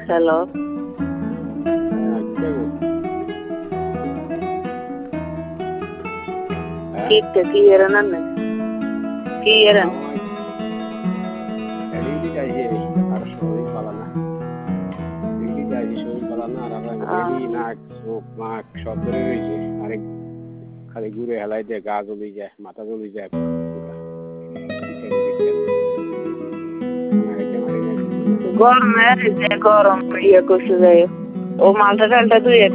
hello কি এরেন না কি এরেন খালি ঘুরে হেলাই দিয়ে গা জ্বলি যায় মাথা জ্বলি যায় গরম গরম ইয়ে করছে যাই ও মালটা টালটা ধুয়ে